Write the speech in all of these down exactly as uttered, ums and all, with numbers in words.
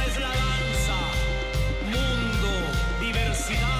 es la danza, mundo, diversidad.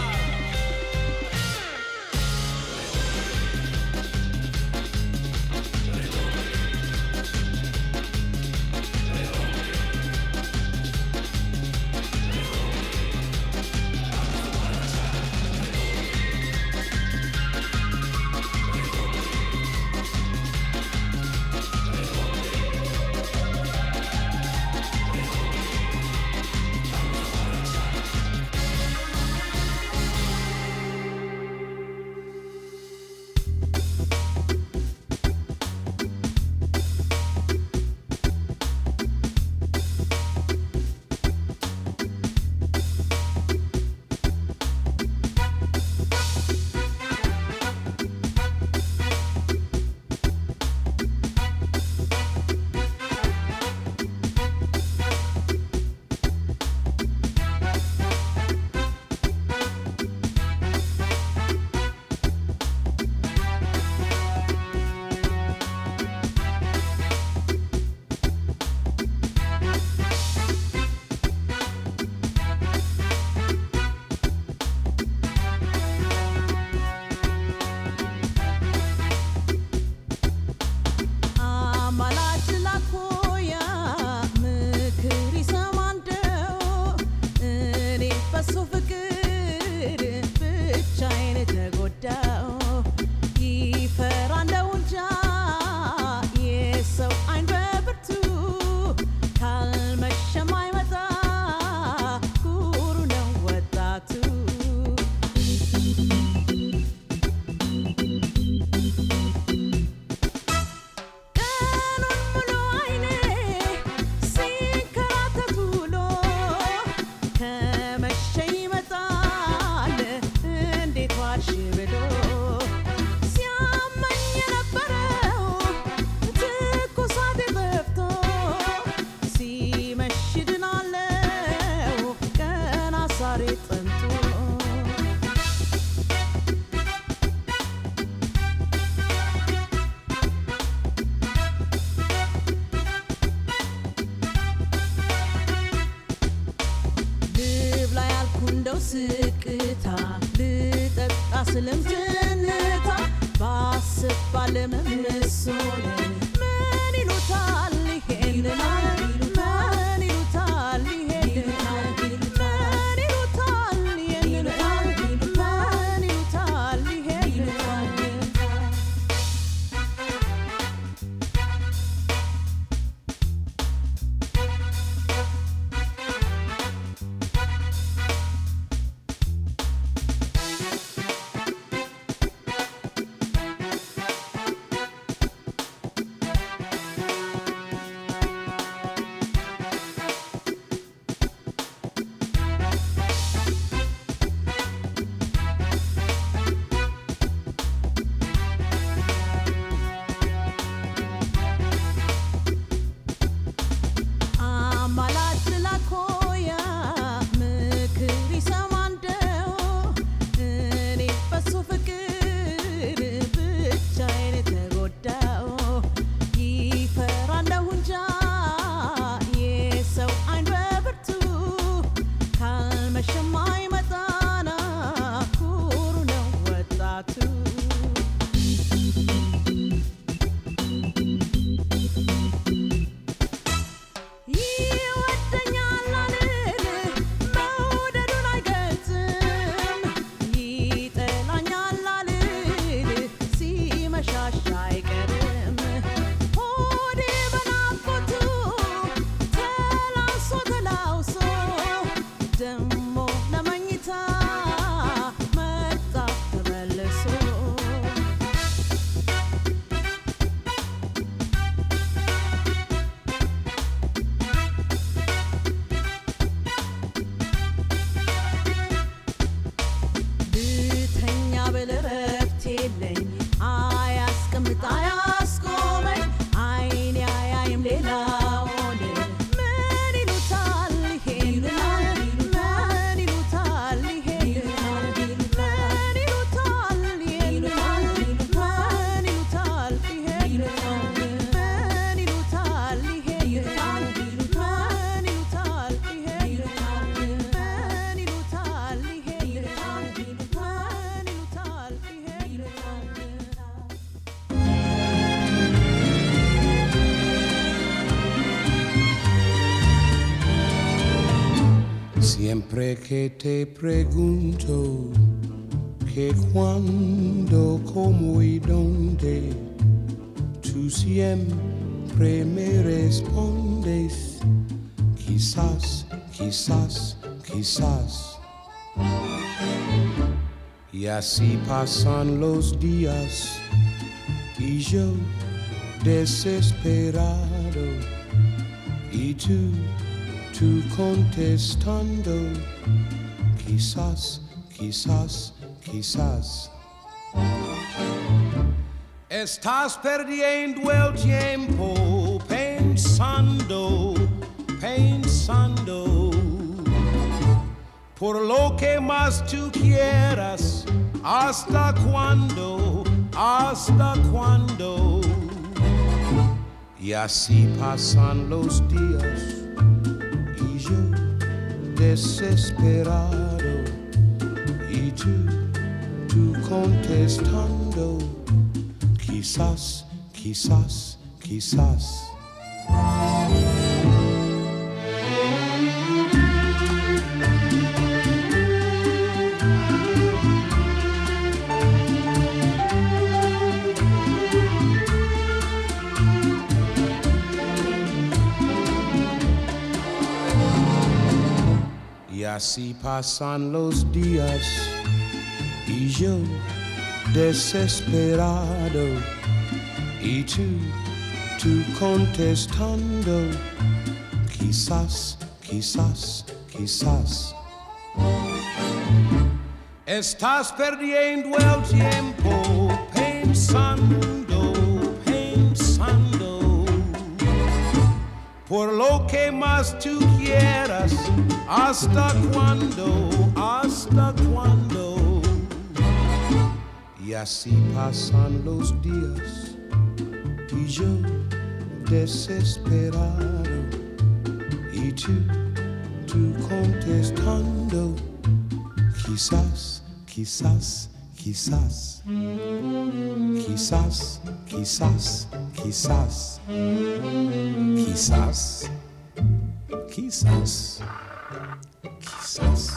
Siempre que te pregunto que cuándo, cómo y dónde, tú siempre me respondes, quizás, quizás, quizás. Y así pasan los días y yo desesperado, y tú, tú contestando, quizás, quizás, quizás. Estás perdiendo el tiempo pensando, pensando, por lo que más tú quieras, hasta cuándo, hasta cuándo. Y así pasan los días y yo desesperado, y tú, tú contestando, quizás, quizás, quizás. Y así pasan los días y yo desesperado, y tú, tú contestando, quizás, quizás, quizás. Estás perdiendo el tiempo pensando, pensando, por lo que más tú quieras, hasta cuándo, hasta cuándo. Y así pasan los días y yo desesperado, y tú, tú contestando, quizás, quizás, quizás, quizás, quizás, quizás, quizás, quizás, quizás.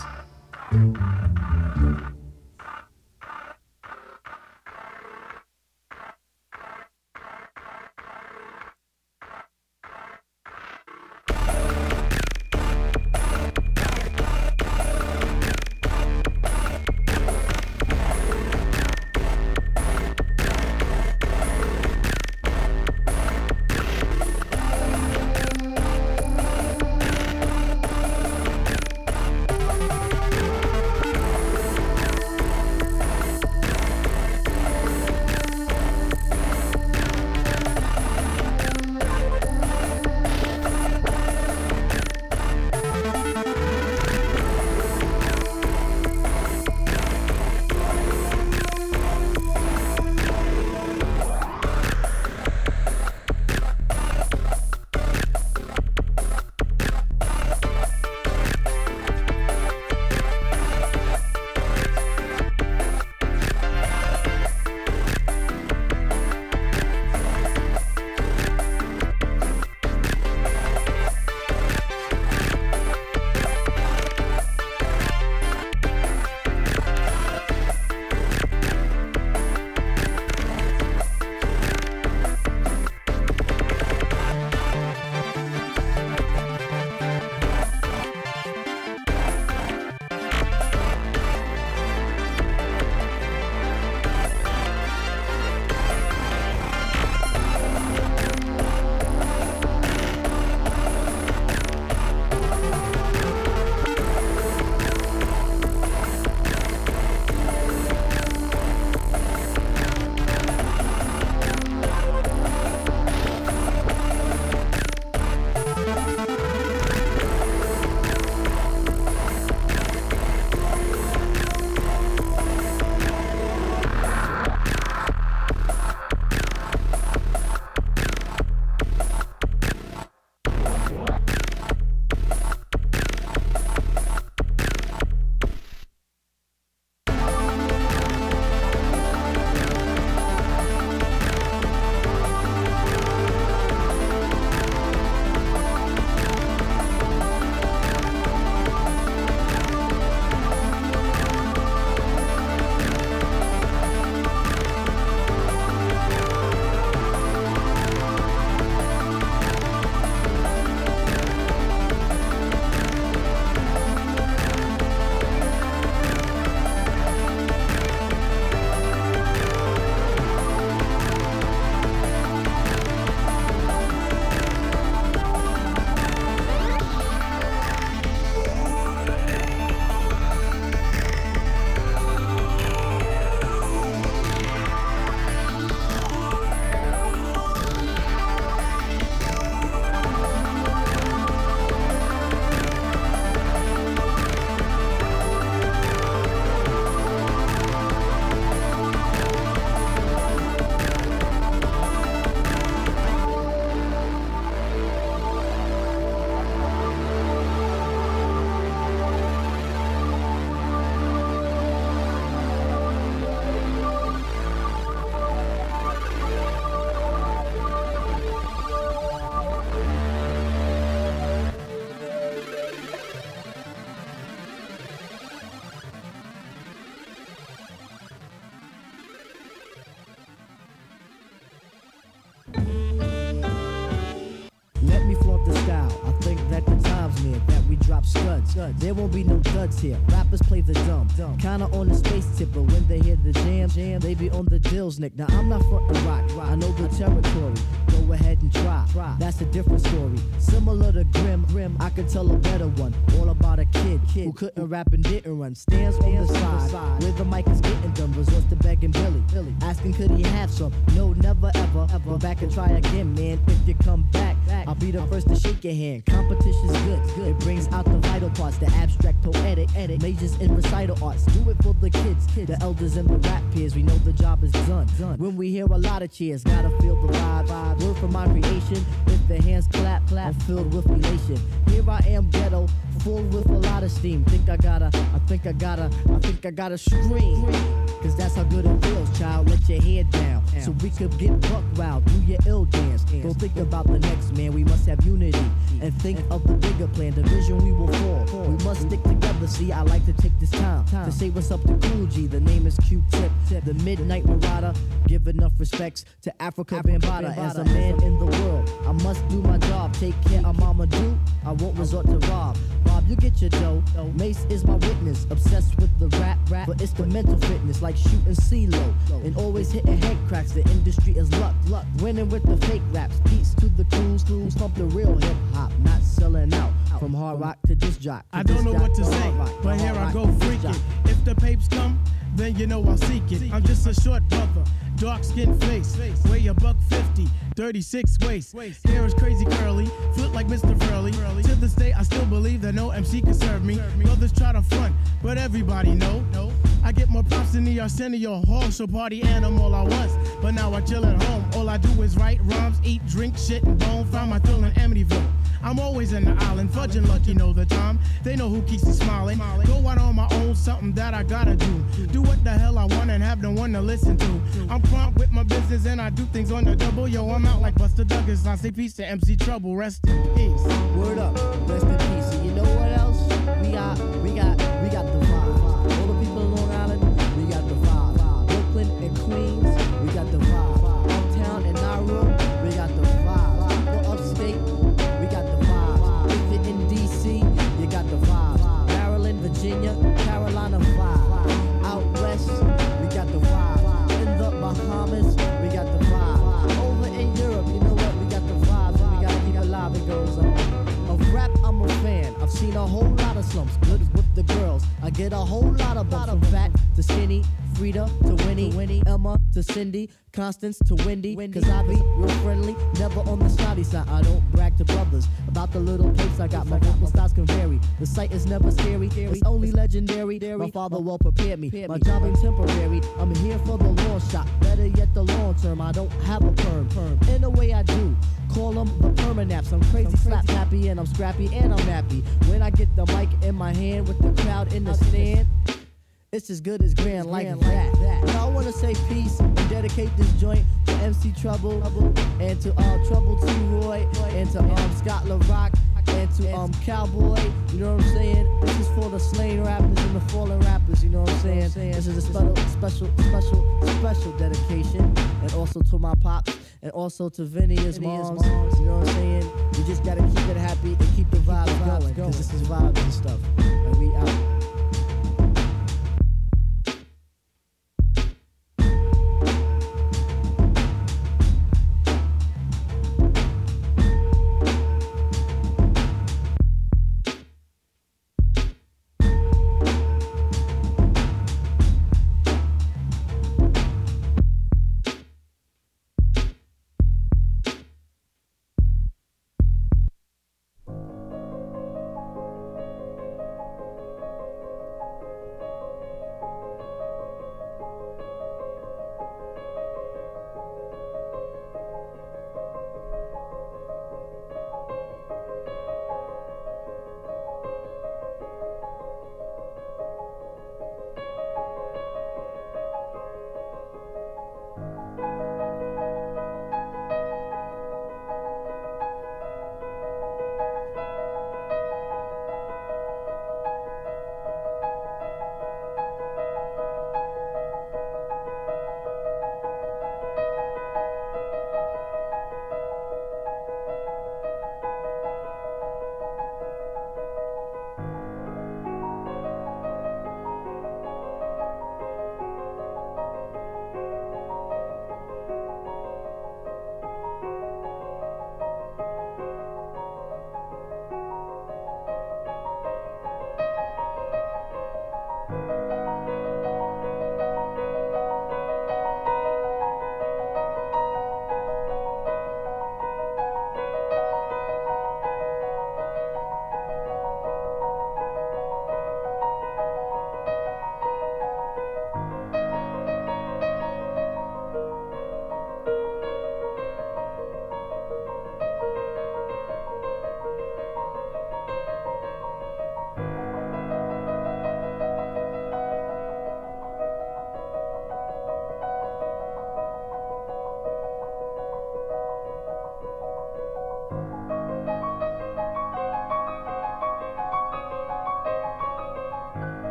There won't be no duds here. Rappers play the dumb. Kinda on the space tip, but when they hear the jam, jam, they be on the dills, Nick. Now I'm not frontin' rock. I know the territory. Go ahead and try. That's a different story. Similar to Grim, Grim, I could tell a better one. All about a kid, kid who couldn't rap and didn't run. Stands on the side where the mic is getting done. Resorts to begging Billy, Billy, asking could he have some? No, never ever, ever. Go back and try again, man. If you come back, I'll be the first to shake your hand. Competition's good, good. It brings out the vital parts, the abstract, poetic, edit, majors in recital arts. Do it for the kids, kids, the elders and the rap peers. We know the job is done. done. When we hear a lot of cheers, gotta feel the vibe. vibe. Word for my creation. If the hands clap, clap, I'm filled with elation. Here I am, ghetto, full with a lot of steam. Think I gotta, I think I gotta, I think I gotta scream. Cause that's how good it feels, child. Let your head down, so we could get buck wild. Do your ill dance. Go think about the next man. We must have unity and think of the bigger plan. Division we will fall. We must stick together. See, I like to take this time to say what's up to Cool G. The name is Q-Tip, the Midnight Marauder. Give enough respects to Africa Bambaataa. As a man in the world, I must do my job. Take care of Mama Do. I won't resort to rob. Bob, you get your dough. Mace is my witness. Obsessed with the rap, rap, but it's the mental fitness, like shooting C-Lo and always hitting head cracks. The industry is luck, luck. Winning with the fake raps. Peace to the crews who pump the real hip hop, not selling out. From hard rock to disc jock. I don't know what to say, but here I go freaking. If the papes come, then you know I'll seek it. I'm just a short brother, dark skin face, weigh a buck fifty, thirty-six waist. Hair is crazy curly, foot like Mister Furley. To this day, I still believe that no M C can serve me. Brothers try to front, but everybody know. I get more props than the Arsenio Hall, so party animal I was. But now I chill at home. All I do is write rhymes, eat, drink, shit, and bone. Find my thrill in Amityville. I'm always in the island, fudging lucky know the time. They know who keeps me smiling. Go out on my own, something that I gotta do. Do what the hell I want and have no one to listen to. I'm prompt with my business and I do things on the double. Yo, I'm out like Buster Douglas. I say peace to M C Trouble. Rest in peace. Word up, rest in peace. And you know what else? We got, we got, we got the vibe. All the people in Long Island, we got the vibe. Brooklyn and Queens, we got the vibe. Uptown and Nauru, we got the vibe. People upstate, we got the vibe. If you're in D C, you got the vibe. Maryland, Virginia, Carolina vibe. Out west, we got the vibe. In the Bahamas, we got the vibe. Over in Europe, you know what? We got the vibe. So we gotta keep it alive. It goes on. Of rap, I'm a fan. I've seen a whole lot of slumps. Good with the girls. I get a whole lot of bumps. From fat to skinny, Frida to Winnie, Winnie, Emma to Cindy, Constance to Wendy. Cause I be real friendly, never on the snotty side. I don't brag to brothers about the little tapes I got. My vocal styles can vary. The sight is never scary. It's only legendary. My father well prepared me. My job ain't temporary. I'm here for the long shot. Better yet the long term. I don't have a perm. In a way I do. Call them the permanaps. I'm crazy, slap happy, and I'm scrappy, and I'm happy. When I get the mic in my hand with the crowd in the stand, it's as good as grand like that. Now I wanna say peace and dedicate this joint to M C Trouble and to uh, Trouble T. Roy and to um, Scott LaRock and to um Cowboy. You know what I'm saying? This is for the slain rappers and the fallen rappers. You know what I'm saying? This is a special, special, special, special dedication, and also to my pops and also to Vinny his moms. You know what I'm saying? We just gotta keep it happy and keep the vibes going, cause this is vibes and stuff. And we out.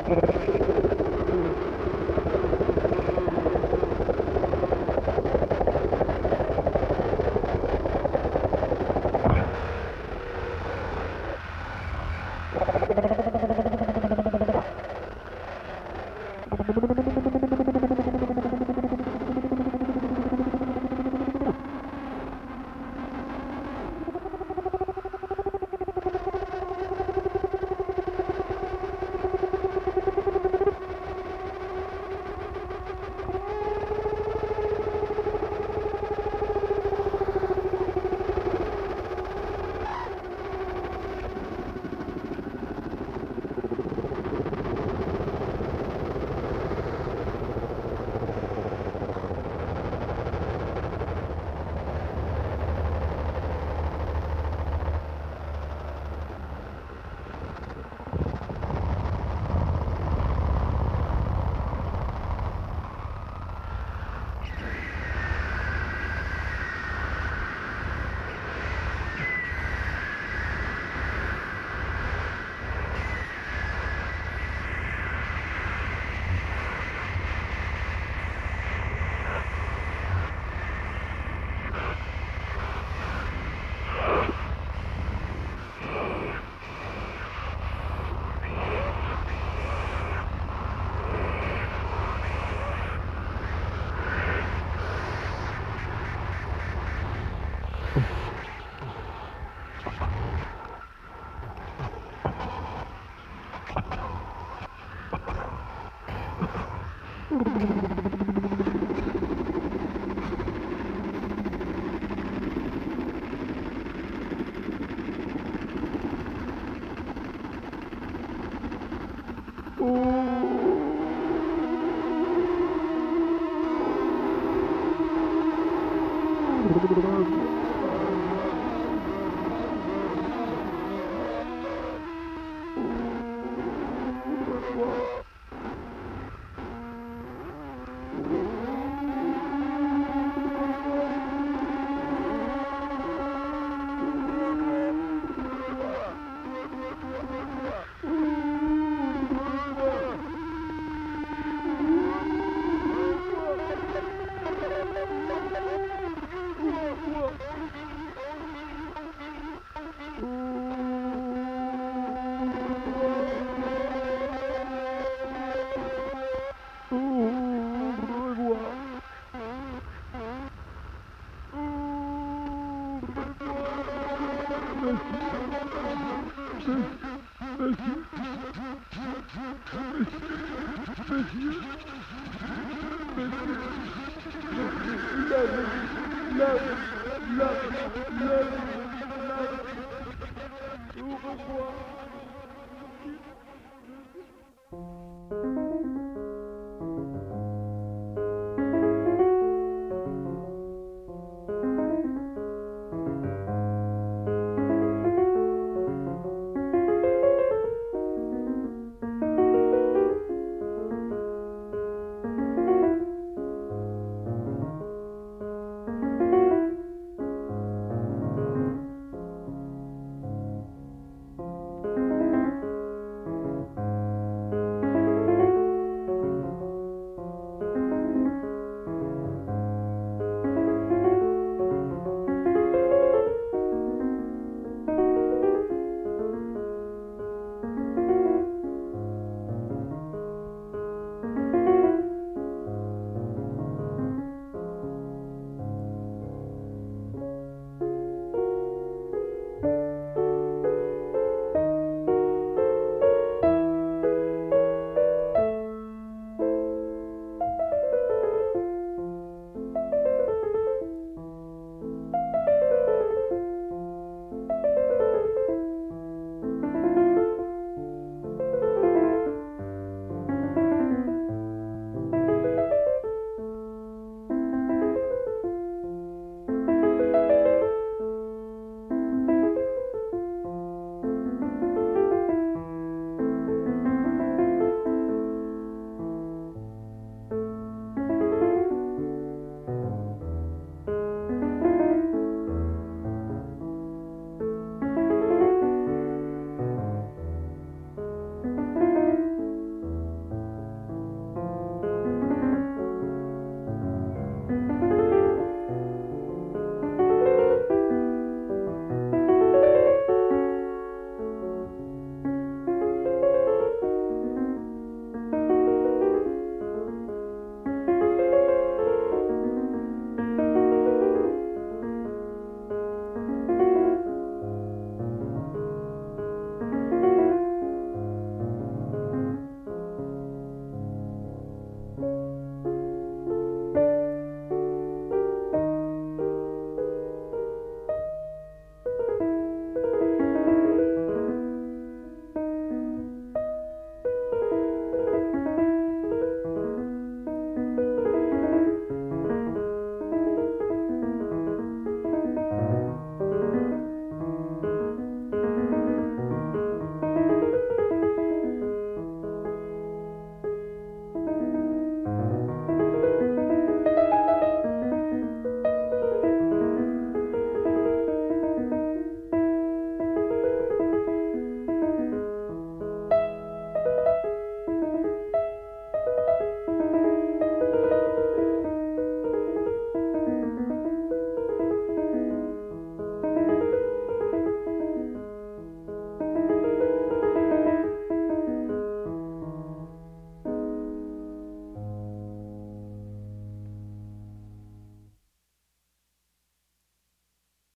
Ouvre-moi.